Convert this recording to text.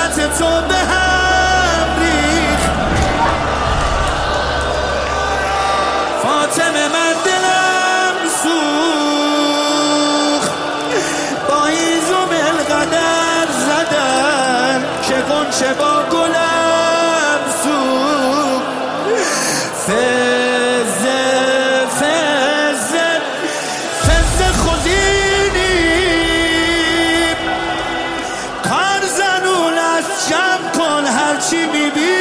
صورت تو به هم ریخ. فاطمه من دلم سوخت، با ایزوم القدر زدن که گنچه با گلم سوخت. فزه خودینی کار زنون از جمع کن هرچی میبینی.